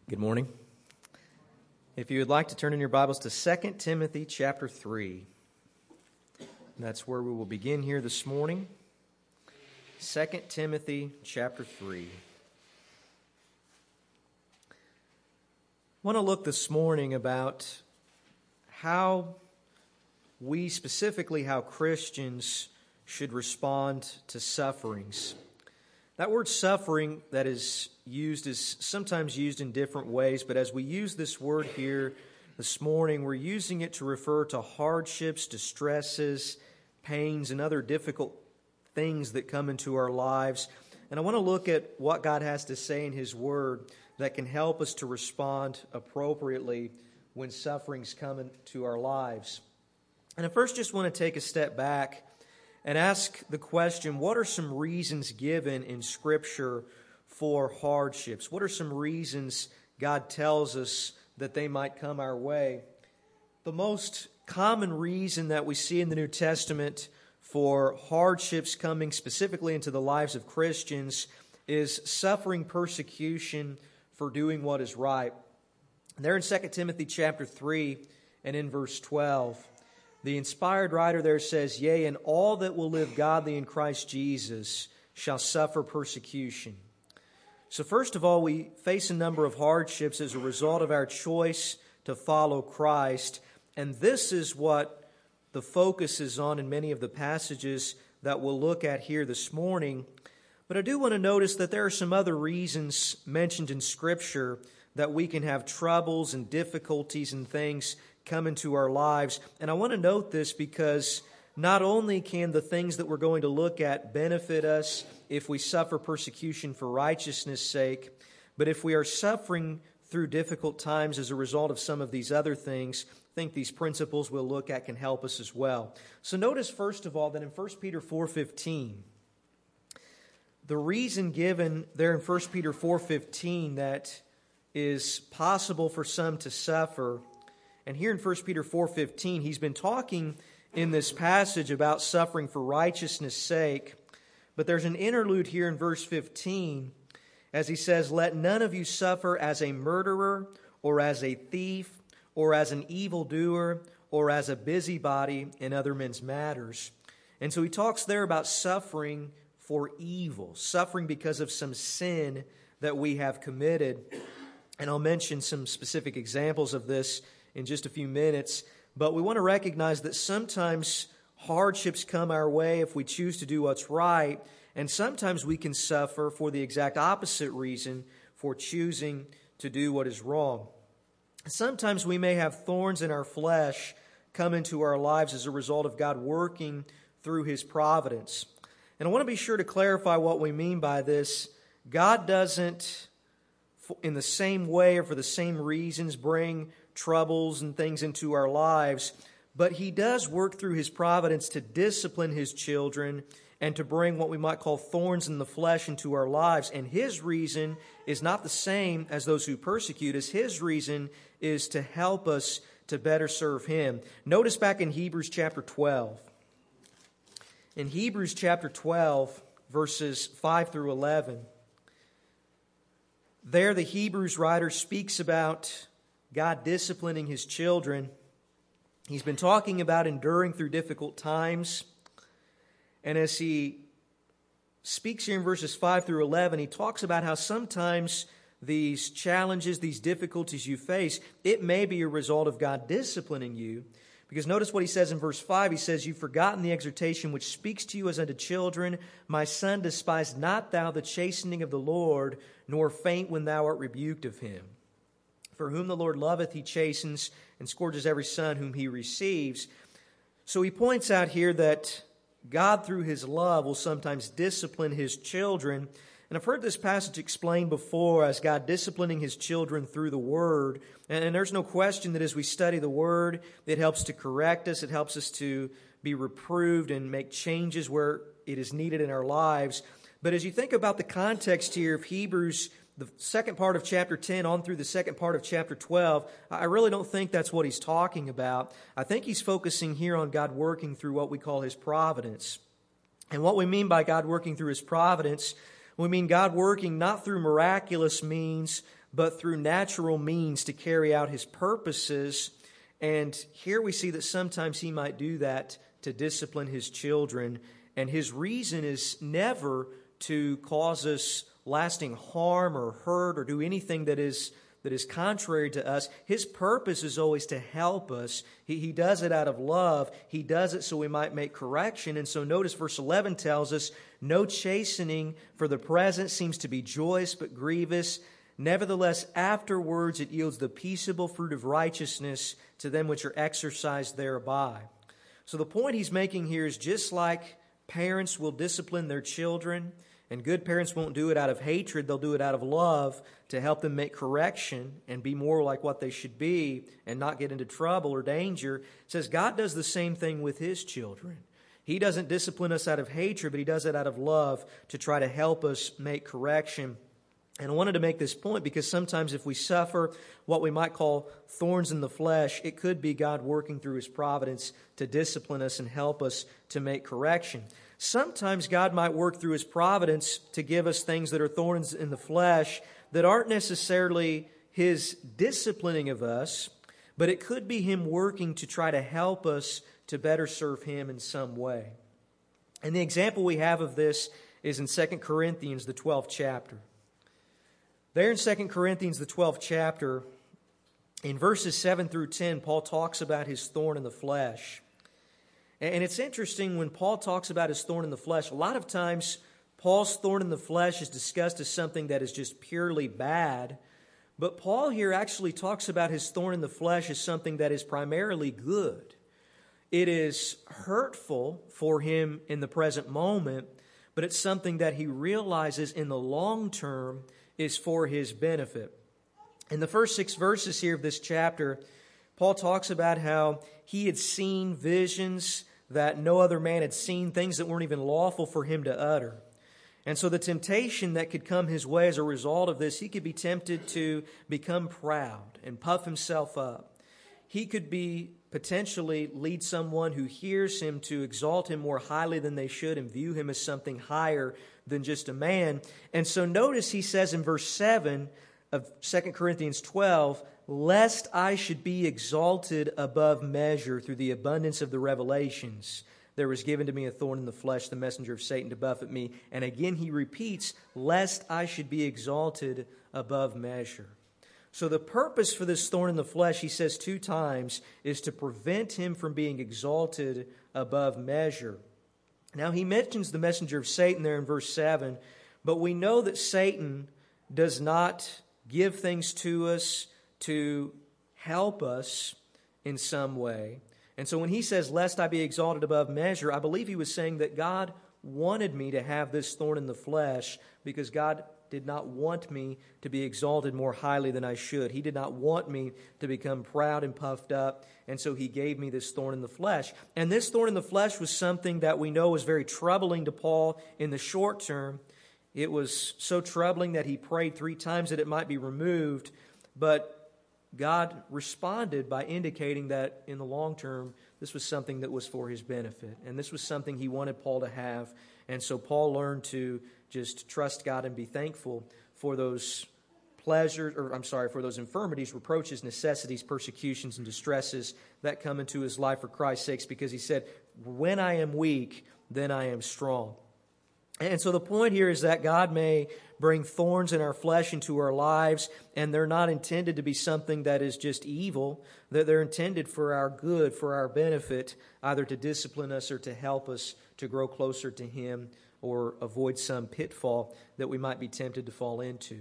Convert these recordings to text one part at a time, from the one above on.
Good morning. If you would like to turn in your Bibles to 2 Timothy chapter 3. That's where we will begin here this morning. 2 Timothy chapter 3. I want to look this morning about how we, specifically how Christians, should respond to sufferings. That word suffering that is sometimes used in different ways, but as we use this word here this morning, we're using it to refer to hardships, distresses, pains, and other difficult things that come into our lives. And I want to look at what God has to say in His Word that can help us to respond appropriately when sufferings come into our lives. And I first just want to take a step back and ask the question, what are some reasons given in Scripture for hardships? What are some reasons God tells us that they might come our way? The most common reason that we see in the New Testament for hardships coming specifically into the lives of Christians is suffering persecution for doing what is right. There in 2 Timothy chapter 3 and in verse 12, the inspired writer there says, "Yea, and all that will live godly in Christ Jesus shall suffer persecution." So first of all, we face a number of hardships as a result of our choice to follow Christ. And this is what the focus is on in many of the passages that we'll look at here this morning. But I do want to notice that there are some other reasons mentioned in Scripture that we can have troubles and difficulties and things come into our lives. And I want to note this because not only can the things that we're going to look at benefit us if we suffer persecution for righteousness' sake, but if we are suffering through difficult times as a result of some of these other things, I think these principles we'll look at can help us as well. So notice first of all that in 1 Peter 4:15, the reason given there in 1 Peter 4:15 that is possible for some to suffer. And here in 1 Peter 4:15, he's been talking in this passage about suffering for righteousness' sake. But there's an interlude here in verse 15 as he says, "Let none of you suffer as a murderer or as a thief or as an evildoer or as a busybody in other men's matters." And so he talks there about suffering for evil, suffering because of some sin that we have committed. And I'll mention some specific examples of this in just a few minutes, but we want to recognize that sometimes hardships come our way if we choose to do what's right, and sometimes we can suffer for the exact opposite reason, for choosing to do what is wrong. Sometimes we may have thorns in our flesh come into our lives as a result of God working through His providence. And I want to be sure to clarify what we mean by this. God doesn't, in the same way or for the same reasons, bring troubles and things into our lives, but He does work through His providence to discipline His children and to bring what we might call thorns in the flesh into our lives. And His reason is not the same as those who persecute us. His reason is to help us to better serve Him. Notice back in Hebrews chapter 12. In Hebrews chapter 12, verses 5 through 11, there the Hebrews writer speaks about God disciplining His children. He's been talking about enduring through difficult times. And as he speaks here in verses 5 through 11, he talks about how sometimes these challenges, these difficulties you face, it may be a result of God disciplining you. Because notice what he says in verse 5. He says, "You've forgotten the exhortation which speaks to you as unto children. My son, despise not thou the chastening of the Lord, nor faint when thou art rebuked of Him. For whom the Lord loveth, He chastens, and scourges every son whom He receives." So he points out here that God, through His love, will sometimes discipline His children. And I've heard this passage explained before as God disciplining His children through the Word. And there's no question that as we study the Word, it helps to correct us. It helps us to be reproved and make changes where it is needed in our lives. But as you think about the context here of Hebrews, the second part of chapter 10 on through the second part of chapter 12, I really don't think that's what he's talking about. I think he's focusing here on God working through what we call His providence. And what we mean by God working through His providence, We mean God working not through miraculous means, but through natural means to carry out His purposes. And here we see that sometimes He might do that to discipline His children. And His reason is never to cause us lasting harm or hurt or do anything that is contrary to us. His purpose is always to help us. He does it out of love. He does it so we might make correction. And so notice verse 11 tells us, no chastening for the present seems to be joyous but grievous. Nevertheless, afterwards it yields the peaceable fruit of righteousness to them which are exercised thereby. So the point he's making here is just like parents will discipline their children, and good parents won't do it out of hatred, they'll do it out of love to help them make correction and be more like what they should be and not get into trouble or danger. It says God does the same thing with His children. He doesn't discipline us out of hatred, but He does it out of love to try to help us make correction. And I wanted to make this point because sometimes if we suffer what we might call thorns in the flesh, it could be God working through His providence to discipline us and help us to make correction. Sometimes God might work through His providence to give us things that are thorns in the flesh that aren't necessarily His disciplining of us, but it could be Him working to try to help us to better serve Him in some way. And the example we have of this is in 2 Corinthians, the 12th chapter. There in 2 Corinthians, the 12th chapter, in verses 7 through 10, Paul talks about his thorn in the flesh. And it's interesting when Paul talks about his thorn in the flesh, a lot of times Paul's thorn in the flesh is discussed as something that is just purely bad. But Paul here actually talks about his thorn in the flesh as something that is primarily good. It is hurtful for him in the present moment, but it's something that he realizes in the long term is for his benefit. In the first 6 verses here of this chapter, Paul talks about how he had seen visions that no other man had seen, things that weren't even lawful for him to utter. And so the temptation that could come his way as a result of this, he could be tempted to become proud and puff himself up. He could be potentially lead someone who hears him to exalt him more highly than they should and view him as something higher than just a man. And so notice he says in verse 7 of 2 Corinthians 12, lest I should be exalted above measure through the abundance of the revelations. There was given to me a thorn in the flesh, the messenger of Satan to buffet me. And again he repeats, lest I should be exalted above measure. So the purpose for this thorn in the flesh, he says 2 times, is to prevent him from being exalted above measure. Now he mentions the messenger of Satan there in verse 7, but we know that Satan does not give things to us to help us in some way. And so when he says, lest I be exalted above measure, I believe he was saying that God wanted me to have this thorn in the flesh because God did not want me to be exalted more highly than I should. He did not want me to become proud and puffed up, and so He gave me this thorn in the flesh. And this thorn in the flesh was something that we know was very troubling to Paul in the short term. It was so troubling that he prayed 3 times that it might be removed, but God responded by indicating that in the long term, this was something that was for his benefit. And this was something he wanted Paul to have. And so Paul learned to just trust God and be thankful for those for those infirmities, reproaches, necessities, persecutions, and distresses that come into his life for Christ's sakes, because he said, when I am weak, then I am strong. And so the point here is that God may bring thorns in our flesh into our lives, and they're not intended to be something that is just evil. They're intended for our good, for our benefit, either to discipline us or to help us to grow closer to Him or avoid some pitfall that we might be tempted to fall into.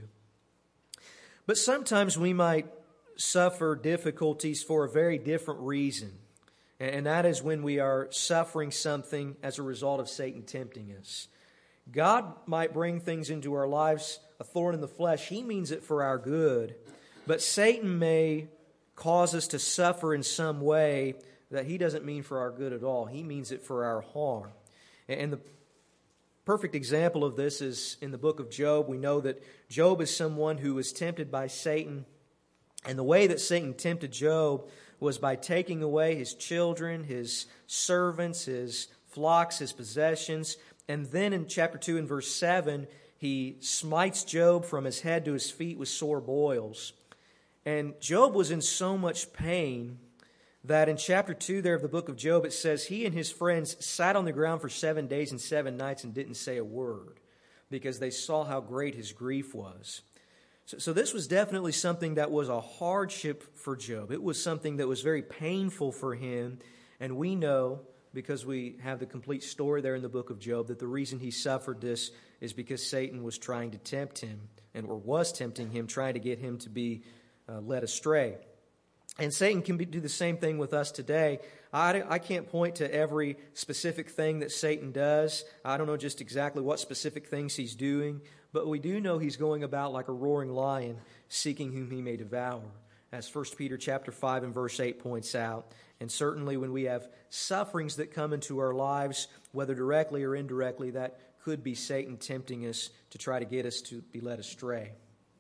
But sometimes we might suffer difficulties for a very different reason, and that is when we are suffering something as a result of Satan tempting us. God might bring things into our lives, a thorn in the flesh. He means it for our good. But Satan may cause us to suffer in some way that he doesn't mean for our good at all. He means it for our harm. And the perfect example of this is in the book of Job. We know that Job is someone who was tempted by Satan. And the way that Satan tempted Job was by taking away his children, his servants, his flocks, his possessions. And then in chapter 2 and verse 7, he smites Job from his head to his feet with sore boils. And Job was in so much pain that in chapter 2 there of the book of Job, it says he and his friends sat on the ground for 7 days and 7 nights and didn't say a word because they saw how great his grief was. So this was definitely something that was a hardship for Job. It was something that was very painful for him. And we know, because we have the complete story there in the book of Job, that the reason he suffered this is because Satan was trying to tempt him, or was tempting him, trying to get him to be led astray. And Satan can do the same thing with us today. I can't point to every specific thing that Satan does. I don't know just exactly what specific things he's doing, but we do know he's going about like a roaring lion, seeking whom he may devour, as 1 Peter chapter 5 and verse 8 points out. And certainly when we have sufferings that come into our lives, whether directly or indirectly, that could be Satan tempting us to try to get us to be led astray.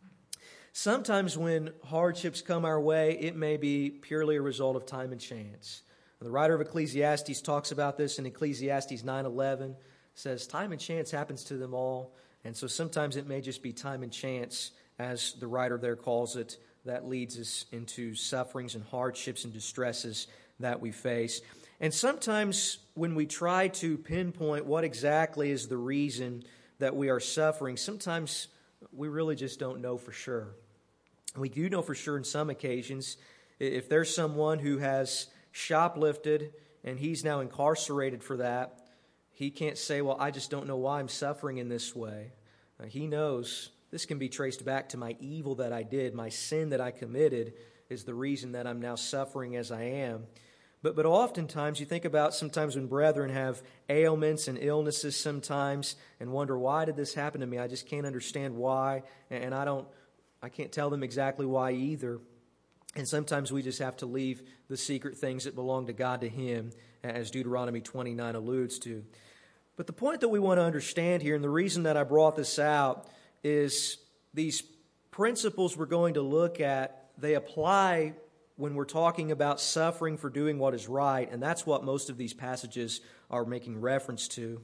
Sometimes when hardships come our way, it may be purely a result of time and chance. The writer of Ecclesiastes talks about this in Ecclesiastes 9:11. Says, time and chance happens to them all. And so sometimes it may just be time and chance, as the writer there calls it, that leads us into sufferings and hardships and distresses that we face. And sometimes when we try to pinpoint what exactly is the reason that we are suffering, sometimes we really just don't know for sure. We do know for sure in some occasions, if there's someone who has shoplifted and he's now incarcerated for that, he can't say, well, I just don't know why I'm suffering in this way. He knows this can be traced back to my evil that I did. My sin that I committed is the reason that I'm now suffering as I am. But oftentimes, you think about sometimes when brethren have ailments and illnesses sometimes and wonder, why did this happen to me? I just can't understand why, and I can't tell them exactly why either. And sometimes we just have to leave the secret things that belong to God to Him, as Deuteronomy 29 alludes to. But the point that we want to understand here, and the reason that I brought this out, is these principles we're going to look at, they apply when we're talking about suffering for doing what is right, and that's what most of these passages are making reference to.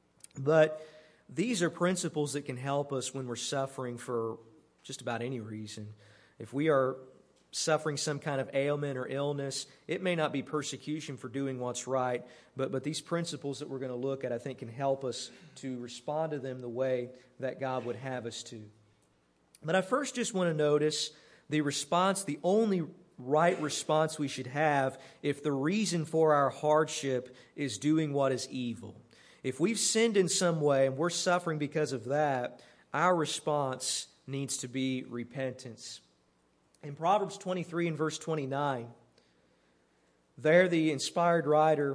But these are principles that can help us when we're suffering for just about any reason. If we are suffering some kind of ailment or illness, it may not be persecution for doing what's right, but these principles that we're going to look at, I think, can help us to respond to them the way that God would have us to. But I first just want to notice the response, the only right response we should have if the reason for our hardship is doing what is evil. If we've sinned in some way and we're suffering because of that, our response needs to be repentance. In Proverbs 23 and verse 29, there the inspired writer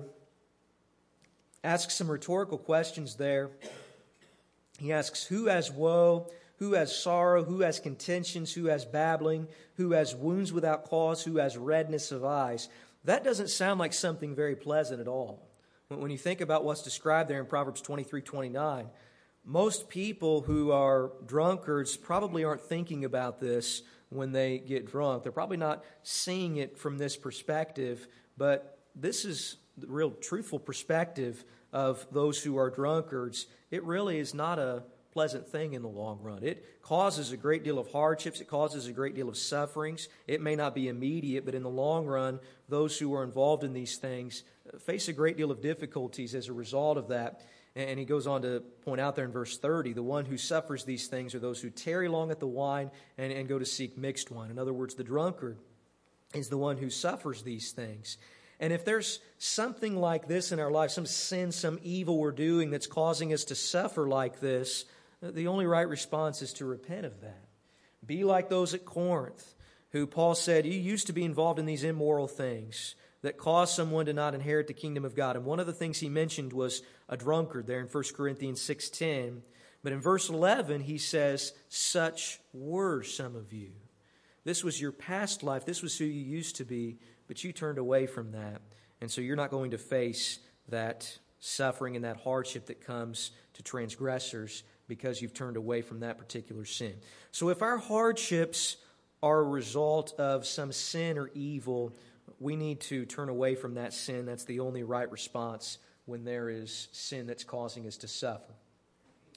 asks some rhetorical questions there. He asks, who has woe? Who has sorrow? Who has contentions? Who has babbling? Who has wounds without cause? Who has redness of eyes? That doesn't sound like something very pleasant at all. When you think about what's described there in Proverbs 23:29, most people who are drunkards probably aren't thinking about this when they get drunk. They're probably not seeing it from this perspective, but this is the real truthful perspective of those who are drunkards. It really is not a pleasant thing in the long run. It causes a great deal of hardships. It causes a great deal of sufferings. It may not be immediate, but in the long run, those who are involved in these things face a great deal of difficulties as a result of that. And he goes on to point out there in verse 30, the one who suffers these things are those who tarry long at the wine and go to seek mixed wine. In other words, the drunkard is the one who suffers these things. And if there's something like this in our life, some sin, some evil we're doing that's causing us to suffer like this, the only right response is to repent of that. Be like those at Corinth, who Paul said, you used to be involved in these immoral things that caused someone to not inherit the kingdom of God. And one of the things he mentioned was a drunkard there in 1 Corinthians 6:10. But in verse 11, he says, such were some of you. This was your past life. This was who you used to be, but you turned away from that. And so you're not going to face that suffering and that hardship that comes to transgressors because you've turned away from that particular sin. So if our hardships are a result of some sin or evil, we need to turn away from that sin. That's the only right response when there is sin that's causing us to suffer.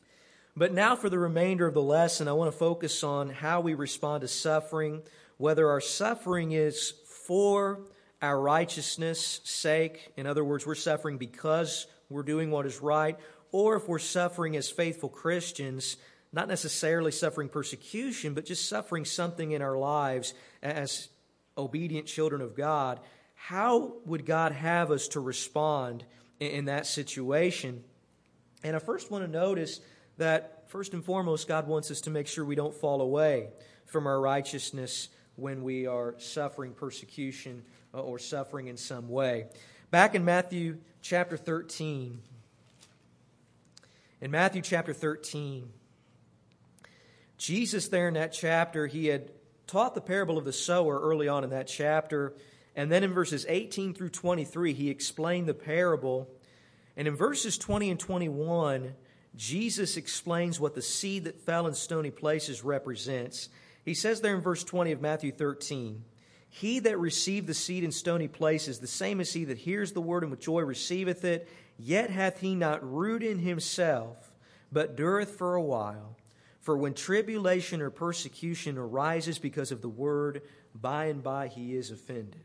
But now for the remainder of the lesson, I want to focus on how we respond to suffering, whether our suffering is for our righteousness' sake. In other words, we're suffering because we're doing what is right, or if we're suffering as faithful Christians, not necessarily suffering persecution, but just suffering something in our lives as obedient children of God. How would God have us to respond in that situation? And I first want to notice that, first and foremost, God wants us to make sure we don't fall away from our righteousness when we are suffering persecution or suffering in some way. Back in Matthew chapter 13, Jesus there in that chapter, he had taught the parable of the sower early on in that chapter. And then in verses 18 through 23, he explained the parable. And in verses 20 and 21, Jesus explains what the seed that fell in stony places represents. He says there in verse 20 of Matthew 13, "He that received the seed in stony places, the same is he that hears the word and with joy receiveth it, yet hath he not root in himself, but dureth for a while. For when tribulation or persecution arises because of the word, by and by he is offended."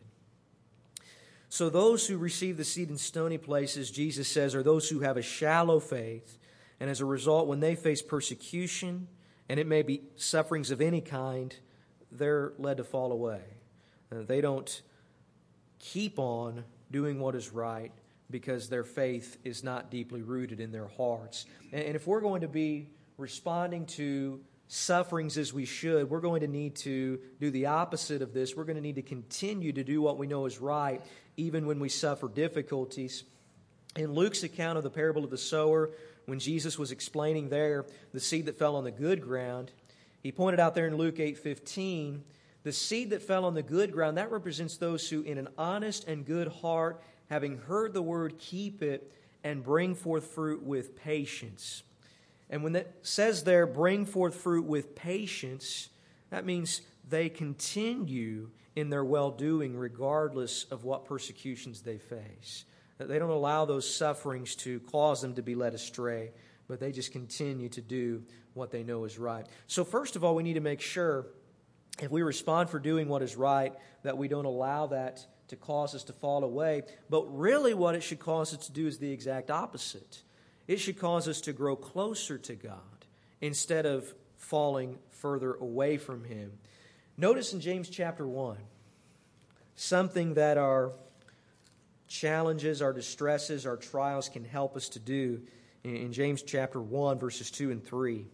So those who receive the seed in stony places, Jesus says, are those who have a shallow faith. And as a result, when they face persecution, and it may be sufferings of any kind, they're led to fall away. They don't keep on doing what is right because their faith is not deeply rooted in their hearts. And if we're going to be responding to sufferings as we should, we're going to need to do the opposite of this. We're going to need to continue to do what we know is right, even when we suffer difficulties. In Luke's account of the parable of the sower, when Jesus was explaining there the seed that fell on the good ground, he pointed out there in Luke 8:15, the seed that fell on the good ground, that represents those who in an honest and good heart, having heard the word, keep it and bring forth fruit with patience. And when that says there, bring forth fruit with patience, that means they continue in their well-doing regardless of what persecutions they face. They don't allow those sufferings to cause them to be led astray, but they just continue to do what they know is right. So first of all, we need to make sure, if we respond for doing what is right, that we don't allow that to cause us to fall away. But really what it should cause us to do is the exact opposite. It should cause us to grow closer to God instead of falling further away from Him. Notice in James chapter 1, something that our challenges, our distresses, our trials can help us to do in James chapter 1, verses 2 and 3.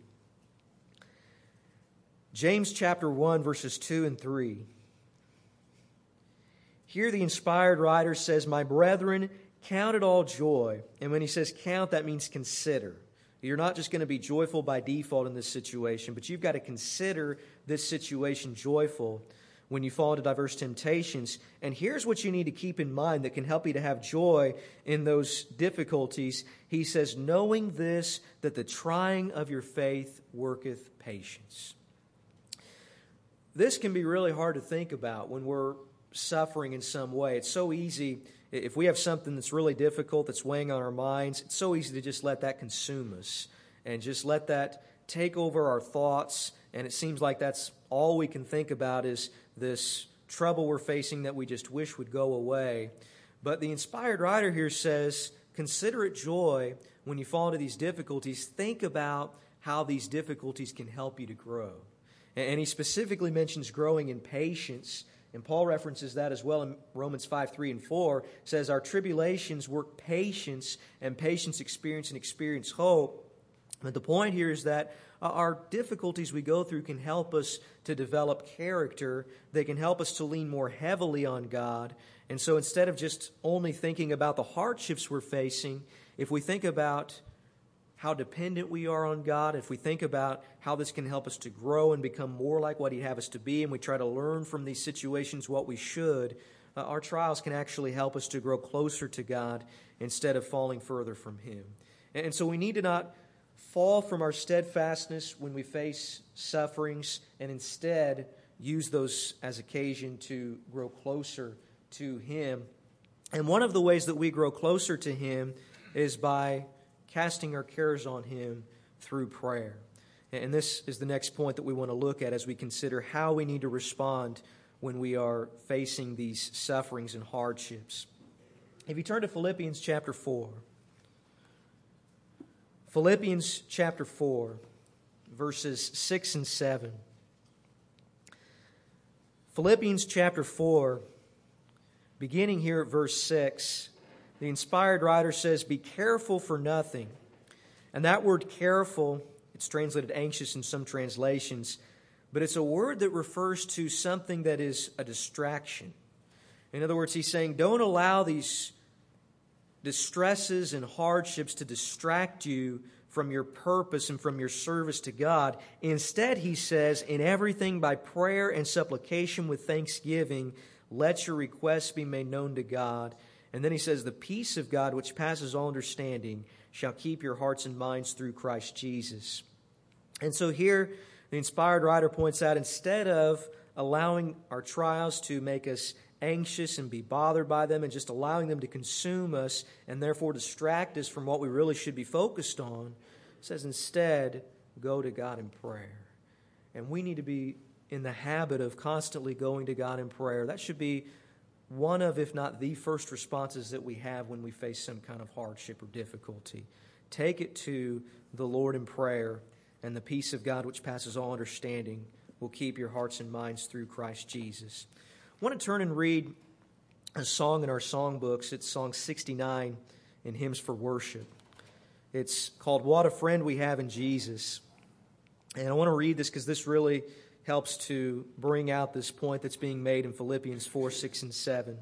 James chapter 1, verses 2 and 3. Here the inspired writer says, "My brethren, count it all joy." And when he says count, that means consider. You're not just going to be joyful by default in this situation, but you've got to consider this situation joyful when you fall into diverse temptations. And here's what you need to keep in mind that can help you to have joy in those difficulties. He says, "Knowing this, that the trying of your faith worketh patience." This can be really hard to think about when we're suffering in some way. It's so easy, if we have something that's really difficult that's weighing on our minds, it's so easy to just let that consume us and just let that take over our thoughts. And it seems like that's all we can think about is this trouble we're facing that we just wish would go away. But the inspired writer here says, consider it joy when you fall into these difficulties. Think about how these difficulties can help you to grow. And he specifically mentions growing in patience. And Paul references that as well in Romans 5, 3, and 4. Says, our tribulations work patience, and patience experience, and experience hope. But the point here is that our difficulties we go through can help us to develop character. They can help us to lean more heavily on God. And so instead of just only thinking about the hardships we're facing, if we think about how dependent we are on God, if we think about how this can help us to grow and become more like what He'd have us to be, and we try to learn from these situations what we should, our trials can actually help us to grow closer to God instead of falling further from Him. And so we need to not fall from our steadfastness when we face sufferings, and instead use those as occasion to grow closer to Him. And one of the ways that we grow closer to Him is by casting our cares on Him, through prayer. And this is the next point that we want to look at as we consider how we need to respond when we are facing these sufferings and hardships. If you turn to Philippians chapter 4, Philippians chapter 4, verses 6 and 7. Philippians chapter 4, beginning here at verse 6, the inspired writer says, "Be careful for nothing." And that word careful, it's translated anxious in some translations, but it's a word that refers to something that is a distraction. In other words, he's saying, don't allow these distresses and hardships to distract you from your purpose and from your service to God. Instead, he says, in everything by prayer and supplication with thanksgiving, let your requests be made known to God. And then he says, the peace of God, which passes all understanding, shall keep your hearts and minds through Christ Jesus. And so here, the inspired writer points out, instead of allowing our trials to make us anxious and be bothered by them and just allowing them to consume us and therefore distract us from what we really should be focused on, it says instead, go to God in prayer. And we need to be in the habit of constantly going to God in prayer. That should be one of, if not the first responses that we have when we face some kind of hardship or difficulty. Take it to the Lord in prayer, and the peace of God, which passes all understanding, will keep your hearts and minds through Christ Jesus. I want to turn and read a song in our songbooks. It's Song 69 in Hymns for Worship. It's called "What a Friend We Have in Jesus." And I want to read this because this really helps to bring out this point that's being made in Philippians 4, 6, and 7.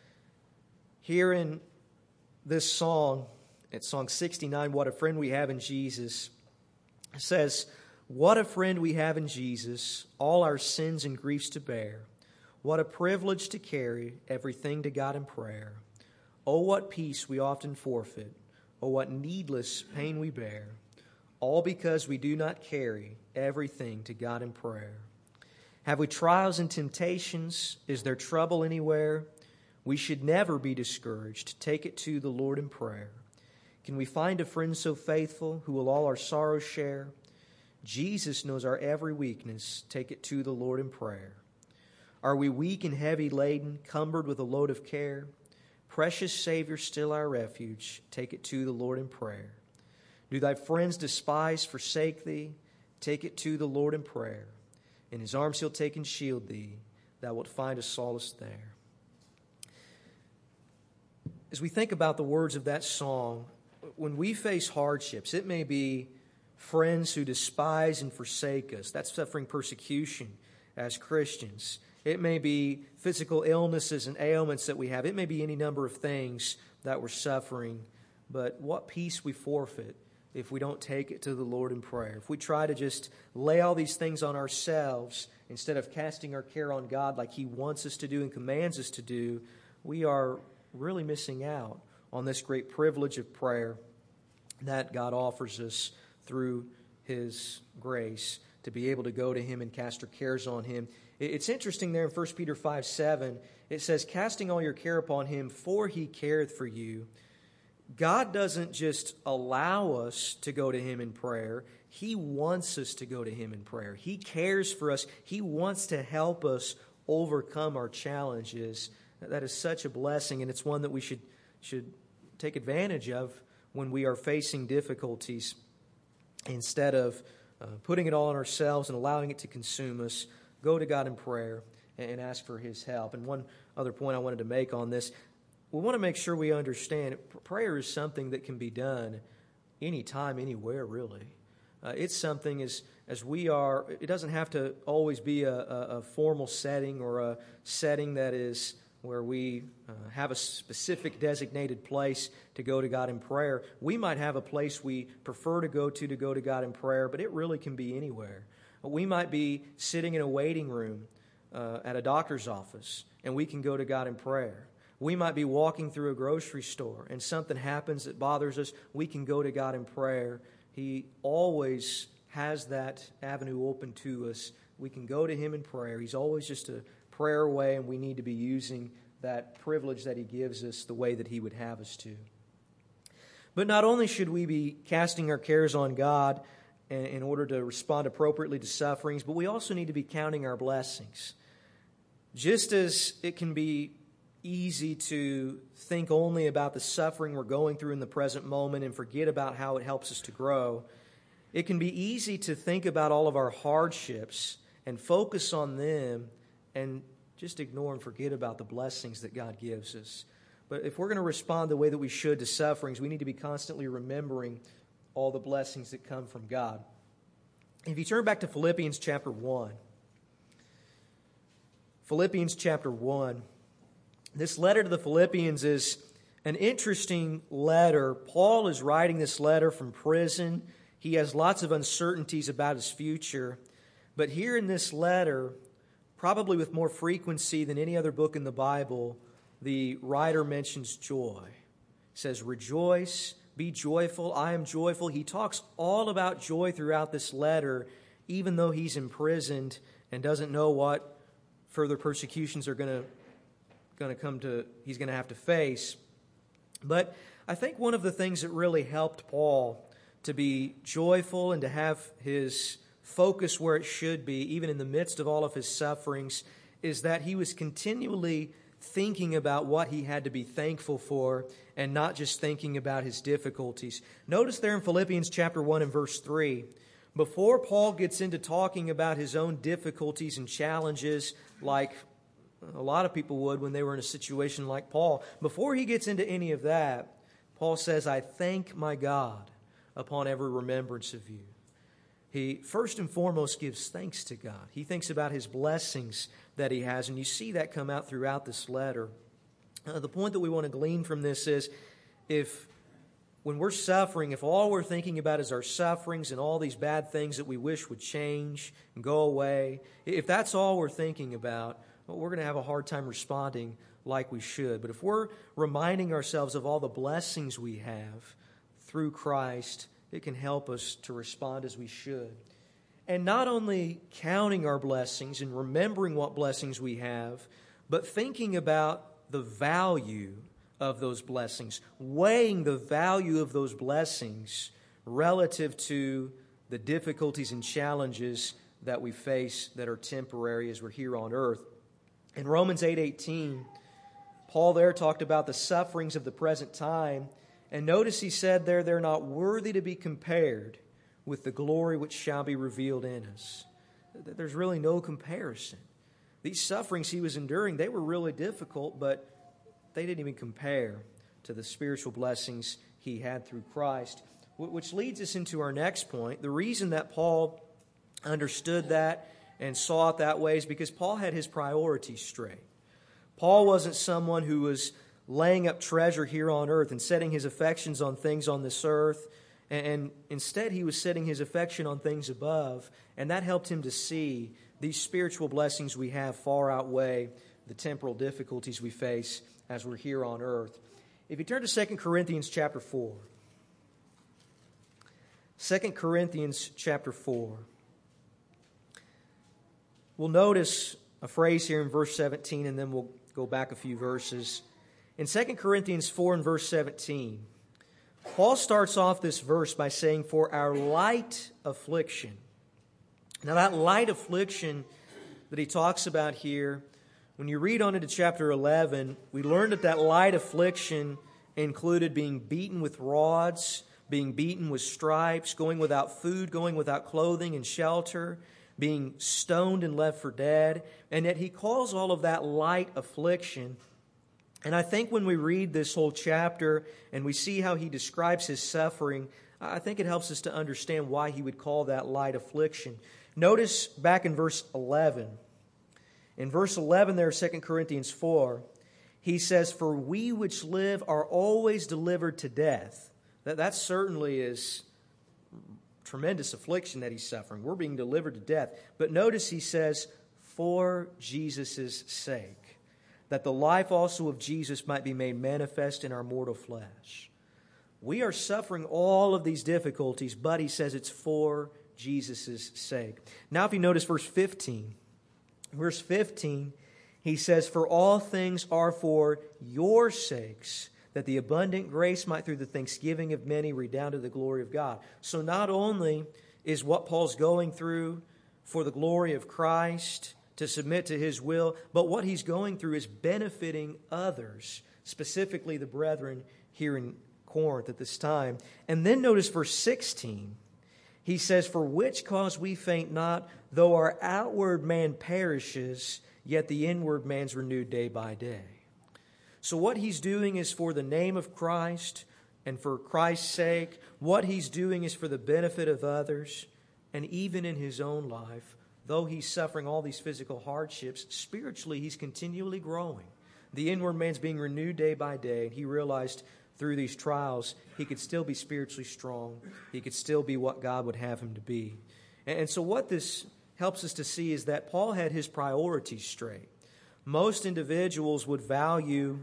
Here in this song, it's Song 69, "What a Friend We Have in Jesus," it says, "What a friend we have in Jesus, all our sins and griefs to bear. What a privilege to carry everything to God in prayer. Oh, what peace we often forfeit. Oh, what needless pain we bear. All because we do not carry everything to God in prayer. Have we trials and temptations? Is there trouble anywhere? We should never be discouraged. Take it to the Lord in prayer. Can we find a friend so faithful who will all our sorrows share? Jesus knows our every weakness. Take it to the Lord in prayer. Are we weak and heavy laden, cumbered with a load of care? Precious Savior, still our refuge. Take it to the Lord in prayer. Do thy friends despise, forsake thee? Take it to the Lord in prayer. In his arms he'll take and shield thee. Thou wilt find a solace there." As we think about the words of that song, when we face hardships, it may be friends who despise and forsake us. That's suffering persecution as Christians. It may be physical illnesses and ailments that we have. It may be any number of things that we're suffering. But what peace we forfeit if we don't take it to the Lord in prayer. If we try to just lay all these things on ourselves instead of casting our care on God like He wants us to do and commands us to do, we are really missing out on this great privilege of prayer that God offers us through His grace, to be able to go to Him and cast our cares on Him. It's interesting there in 1 Peter 5:7, it says, "Casting all your care upon Him, for He careth for you." God doesn't just allow us to go to Him in prayer. He wants us to go to Him in prayer. He cares for us. He wants to help us overcome our challenges. That is such a blessing, and it's one that we should take advantage of when we are facing difficulties. Instead of putting it all on ourselves and allowing it to consume us, go to God in prayer and ask for His help. And one other point I wanted to make on this, we want to make sure we understand prayer is something that can be done anytime, anywhere, really. It's something as we are, it doesn't have to always be a formal setting or a setting that is where we have a specific designated place to go to God in prayer. We might have a place we prefer to go to God in prayer, but it really can be anywhere. We might be sitting in a waiting room at a doctor's office, and we can go to God in prayer. We might be walking through a grocery store, and something happens that bothers us. We can go to God in prayer. He always has that avenue open to us. We can go to Him in prayer. He's always just a prayer away, and we need to be using that privilege that He gives us the way that He would have us to. But not only should we be casting our cares on God, in order to respond appropriately to sufferings, but we also need to be counting our blessings. Just as it can be easy to think only about the suffering we're going through in the present moment and forget about how it helps us to grow, it can be easy to think about all of our hardships and focus on them and just ignore and forget about the blessings that God gives us. But if we're going to respond the way that we should to sufferings, we need to be constantly remembering all the blessings that come from God. If you turn back to Philippians chapter 1, Philippians chapter 1, this letter to the Philippians is an interesting letter. Paul is writing this letter from prison. He has lots of uncertainties about his future. But here in this letter, probably with more frequency than any other book in the Bible, the writer mentions joy. He says, rejoice, be joyful, I am joyful. He talks all about joy throughout this letter, even though he's imprisoned and doesn't know what further persecutions are going to he's going to have to face. But I think one of the things that really helped Paul to be joyful and to have his focus where it should be, even in the midst of all of his sufferings, is that he was continually thinking about what he had to be thankful for and not just thinking about his difficulties. Notice there in Philippians chapter 1 and verse 3, before Paul gets into talking about his own difficulties and challenges like a lot of people would when they were in a situation like Paul, before he gets into any of that, Paul says, I thank my God upon every remembrance of you. He first and foremost gives thanks to God. He thinks about his blessings that he has, and you see that come out throughout this letter. The point that we want to glean from this is when we're suffering, if all we're thinking about is our sufferings and all these bad things that we wish would change and go away, if that's all we're thinking about, well, we're going to have a hard time responding like we should. But if we're reminding ourselves of all the blessings we have through Christ, it can help us to respond as we should. And not only counting our blessings and remembering what blessings we have, but thinking about the value of those blessings, weighing the value of those blessings relative to the difficulties and challenges that we face that are temporary as we're here on earth. In Romans 8:18, Paul there talked about the sufferings of the present time. And notice he said there, they're not worthy to be compared with the glory which shall be revealed in us. There's really no comparison. These sufferings he was enduring, they were really difficult, but they didn't even compare to the spiritual blessings he had through Christ. Which leads us into our next point. The reason that Paul understood that and saw it that way is because Paul had his priorities straight. Paul wasn't someone who was laying up treasure here on earth and setting his affections on things on this earth. And instead, he was setting his affection on things above. And that helped him to see these spiritual blessings we have far outweigh the temporal difficulties we face as we're here on earth. If you turn to 2 Corinthians chapter 4. 2 Corinthians chapter 4. We'll notice a phrase here in verse 17, and then we'll go back a few verses. In 2 Corinthians 4 and verse 17, Paul starts off this verse by saying, for our light affliction. Now that light affliction that he talks about here, when you read on into chapter 11, we learned that light affliction included being beaten with rods, being beaten with stripes, going without food, going without clothing and shelter, being stoned and left for dead. And yet he calls all of that light affliction. And I think when we read this whole chapter and we see how he describes his suffering, I think it helps us to understand why he would call that light affliction. Notice back in verse 11. In verse 11 there, 2 Corinthians 4, he says, for we which live are always delivered to death. That certainly is tremendous affliction that he's suffering. We're being delivered to death. But notice he says, for Jesus' sake, that the life also of Jesus might be made manifest in our mortal flesh. We are suffering all of these difficulties, but he says it's for Jesus' sake. Now if you notice verse 15, he says, for all things are for your sakes, that the abundant grace might through the thanksgiving of many redound to the glory of God. So not only is what Paul's going through for the glory of Christ, to submit to His will, but what he's going through is benefiting others, specifically the brethren here in Corinth at this time. And then notice verse 16. He says, "For which cause we faint not, though our outward man perishes, yet the inward man's renewed day by day." So what he's doing is for the name of Christ and for Christ's sake. What he's doing is for the benefit of others. And even in his own life, though he's suffering all these physical hardships, spiritually he's continually growing. The inward man's being renewed day by day. And he realized through these trials he could still be spiritually strong. He could still be what God would have him to be. And so what this helps us to see is that Paul had his priorities straight. Most individuals would value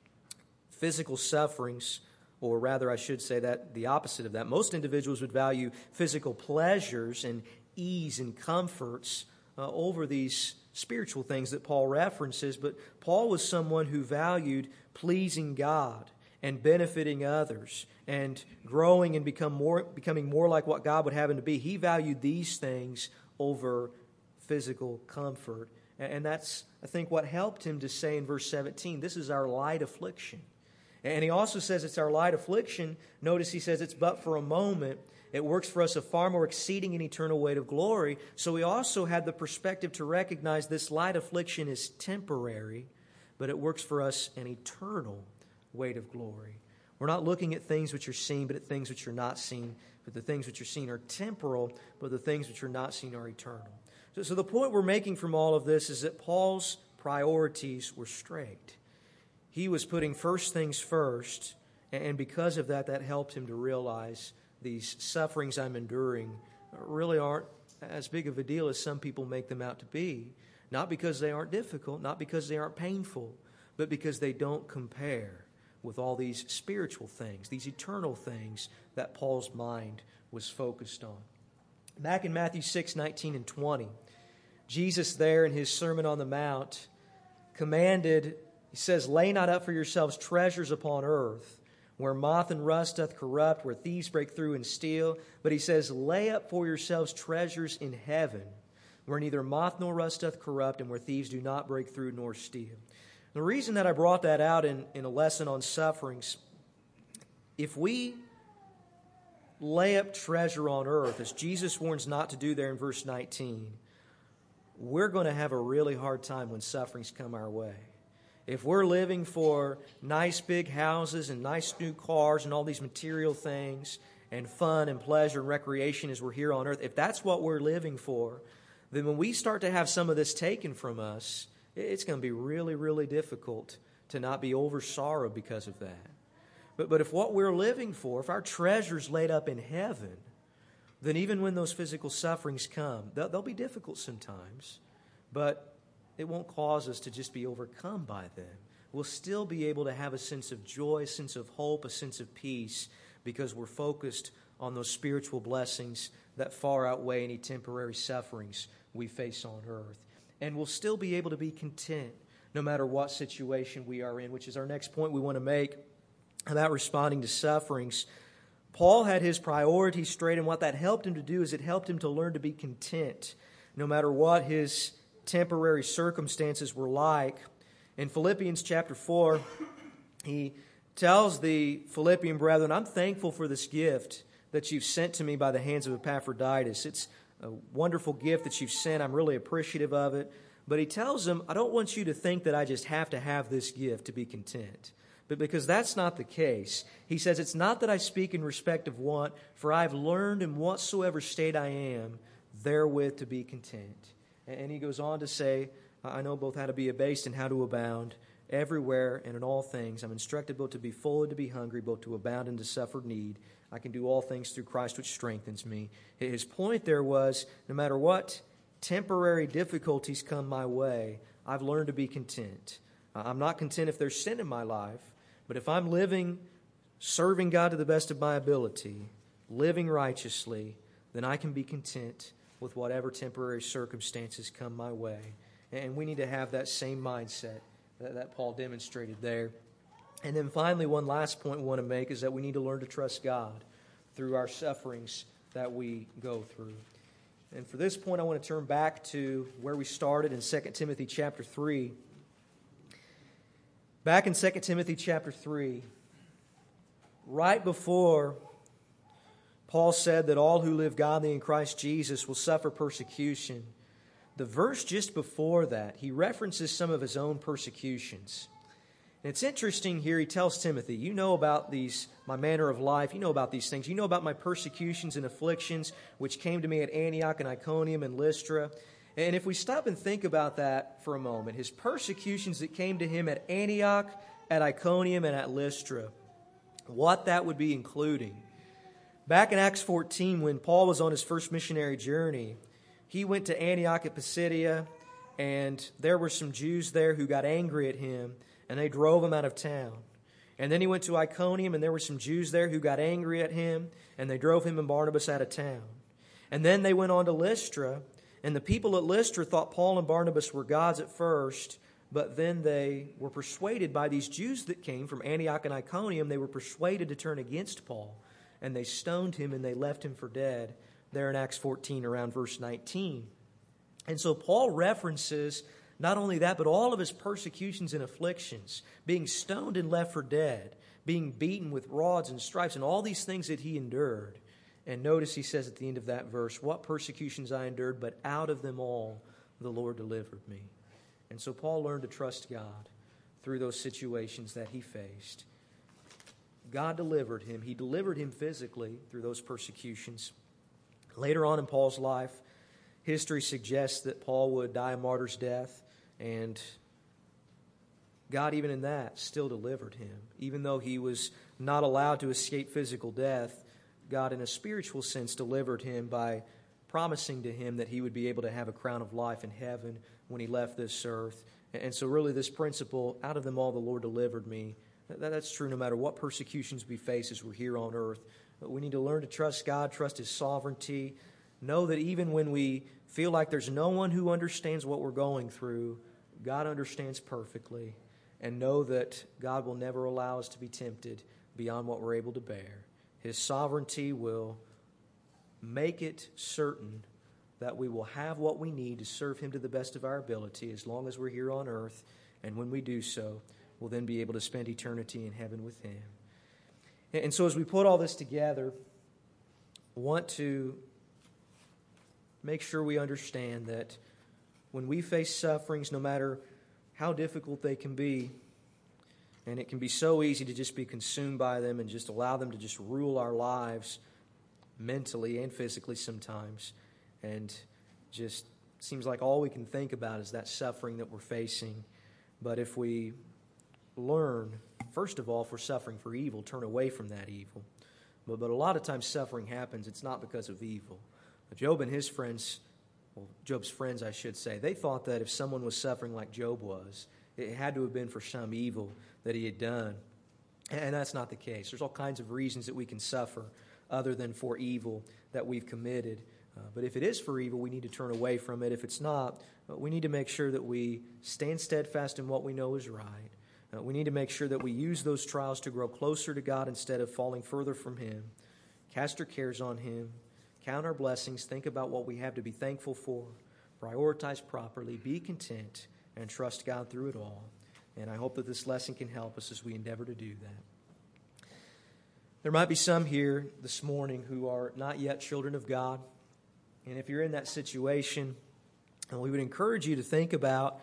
physical sufferings, or rather I should say that the opposite of that. Most individuals would value physical pleasures and ease and comforts over these spiritual things that Paul references. But Paul was someone who valued pleasing God and benefiting others and growing and becoming more like what God would have him to be. He valued these things over physical comfort. And that's, I think, what helped him to say in verse 17, this is our light affliction. And he also says it's our light affliction. Notice he says it's but for a moment. It works for us a far more exceeding and eternal weight of glory. So he also had the perspective to recognize this light affliction is temporary, but it works for us an eternal weight of glory. We're not looking at things which are seen, but at things which are not seen. But the things which are seen are temporal, but the things which are not seen are eternal. So the point we're making from all of this is that Paul's priorities were straight. He was putting first things first, and because of that, that helped him to realize these sufferings I'm enduring really aren't as big of a deal as some people make them out to be. Not because they aren't difficult, not because they aren't painful, but because they don't compare with all these spiritual things, these eternal things that Paul's mind was focused on. Back in Matthew 6:19 and 20, Jesus there in His Sermon on the Mount commanded, He says, "Lay not up for yourselves treasures upon earth, where moth and rust doth corrupt, where thieves break through and steal. But He says, lay up for yourselves treasures in heaven, where neither moth nor rust doth corrupt, and where thieves do not break through nor steal." The reason that I brought that out in a lesson on sufferings, if we lay up treasure on earth, as Jesus warns not to do there in verse 19, we're going to have a really hard time when sufferings come our way. If we're living for nice big houses and nice new cars and all these material things and fun and pleasure and recreation as we're here on earth, if that's what we're living for, then when we start to have some of this taken from us, it's going to be really, really difficult to not be over sorrow because of that. But if what we're living for, if our treasure's laid up in heaven, then even when those physical sufferings come, they'll be difficult sometimes, but it won't cause us to just be overcome by them. We'll still be able to have a sense of joy, a sense of hope, a sense of peace, because we're focused on those spiritual blessings that far outweigh any temporary sufferings we face on earth. And we'll still be able to be content no matter what situation we are in, which is our next point we want to make about responding to sufferings. Paul had his priorities straight, and what that helped him to do is it helped him to learn to be content no matter what his temporary circumstances were like. In Philippians chapter 4, he tells the Philippian brethren, "I'm thankful for this gift that you've sent to me by the hands of Epaphroditus. It's a wonderful gift that you've sent. I'm really appreciative of it." But he tells them, "I don't want you to think that I just have to have this gift to be content." But because that's not the case, he says, "It's not that I speak in respect of want, for I have learned in whatsoever state I am, therewith to be content." And he goes on to say, "I know both how to be abased and how to abound. Everywhere and in all things, I'm instructed both to be full and to be hungry, both to abound and to suffer need. I can do all things through Christ which strengthens me." His point there was, no matter what temporary difficulties come my way, I've learned to be content. I'm not content if there's sin in my life, but if I'm living, serving God to the best of my ability, living righteously, then I can be content with whatever temporary circumstances come my way. And we need to have that same mindset that Paul demonstrated there. And then finally, one last point we want to make is that we need to learn to trust God through our sufferings that we go through. And for this point, I want to turn back to where we started in 2 Timothy chapter 3. Back in 2 Timothy chapter 3, right before Paul said that all who live godly in Christ Jesus will suffer persecution, the verse just before that, he references some of his own persecutions. And it's interesting here, he tells Timothy, you know about my manner of life, you know about these things, you know about my persecutions and afflictions which came to me at Antioch and Iconium and Lystra. And if we stop and think about that for a moment, his persecutions that came to him at Antioch, at Iconium, and at Lystra, what that would be including. Back in Acts 14, when Paul was on his first missionary journey, he went to Antioch at Pisidia, and there were some Jews there who got angry at him, and they drove him out of town. And then he went to Iconium, and there were some Jews there who got angry at him, and they drove him and Barnabas out of town. And then they went on to Lystra, and the people at Lystra thought Paul and Barnabas were gods at first, but then they were persuaded by these Jews that came from Antioch and Iconium. They were persuaded to turn against Paul, and they stoned him and they left him for dead there in Acts 14 around verse 19. And so Paul references not only that, but all of his persecutions and afflictions, being stoned and left for dead, being beaten with rods and stripes, and all these things that he endured. And notice he says at the end of that verse, what persecutions I endured, but out of them all the Lord delivered me. And so Paul learned to trust God through those situations that he faced. God delivered him. He delivered him physically through those persecutions. Later on in Paul's life, history suggests that Paul would die a martyr's death, and God, even in that, still delivered him. Even though he was not allowed to escape physical death, God, in a spiritual sense, delivered him by promising to him that he would be able to have a crown of life in heaven when he left this earth. And so really this principle, out of them all the Lord delivered me, that's true no matter what persecutions we face as we're here on earth. But we need to learn to trust God, trust His sovereignty. Know that even when we feel like there's no one who understands what we're going through, God understands perfectly. And know that God will never allow us to be tempted beyond what we're able to bear. His sovereignty will make it certain that we will have what we need to serve Him to the best of our ability as long as we're here on earth. And when we do so, we'll then be able to spend eternity in heaven with Him. And so as we put all this together, I want to make sure we understand that when we face sufferings, no matter how difficult they can be, and it can be so easy to just be consumed by them and just allow them to just rule our lives mentally and physically sometimes, and just seems like all we can think about is that suffering that we're facing. But if we learn, first of all, if we're suffering for evil, turn away from that evil. But a lot of times suffering happens, it's not because of evil. Job and his friends, well, Job's friends, I should say, they thought that if someone was suffering like Job was, it had to have been for some evil that he had done. And that's not the case. There's all kinds of reasons that we can suffer other than for evil that we've committed. But if it is for evil, we need to turn away from it. If it's not, we need to make sure that we stand steadfast in what we know is right. We need to make sure that we use those trials to grow closer to God instead of falling further from Him. Cast our cares on Him. Count our blessings. Think about what we have to be thankful for. Prioritize properly. Be content and trust God through it all. And I hope that this lesson can help us as we endeavor to do that. There might be some here this morning who are not yet children of God. And if you're in that situation, we would encourage you to think about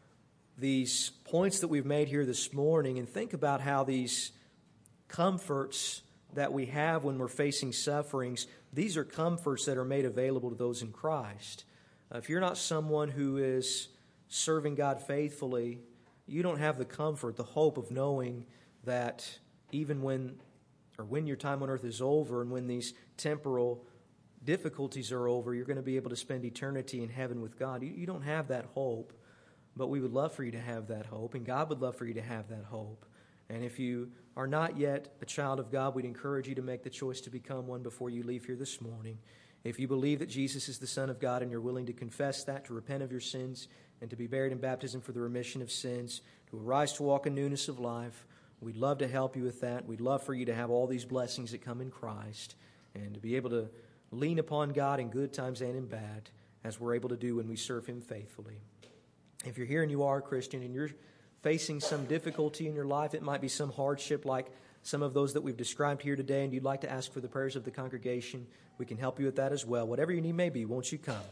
these points that we've made here this morning and think about how these comforts that we have when we're facing sufferings, these are comforts that are made available to those in Christ. If you're not someone who is serving God faithfully, you don't have the comfort, the hope of knowing that even when your time on earth is over and when these temporal difficulties are over, you're going to be able to spend eternity in heaven with God. You don't have that hope, but we would love for you to have that hope, and God would love for you to have that hope. And if you are not yet a child of God, we'd encourage you to make the choice to become one before you leave here this morning. If you believe that Jesus is the Son of God and you're willing to confess that, to repent of your sins, and to be buried in baptism for the remission of sins, to arise to walk in newness of life, we'd love to help you with that. We'd love for you to have all these blessings that come in Christ and to be able to lean upon God in good times and in bad, as we're able to do when we serve Him faithfully. If you're here and you are a Christian and you're facing some difficulty in your life, it might be some hardship like some of those that we've described here today, and you'd like to ask for the prayers of the congregation, we can help you with that as well. Whatever your need may be, won't you come?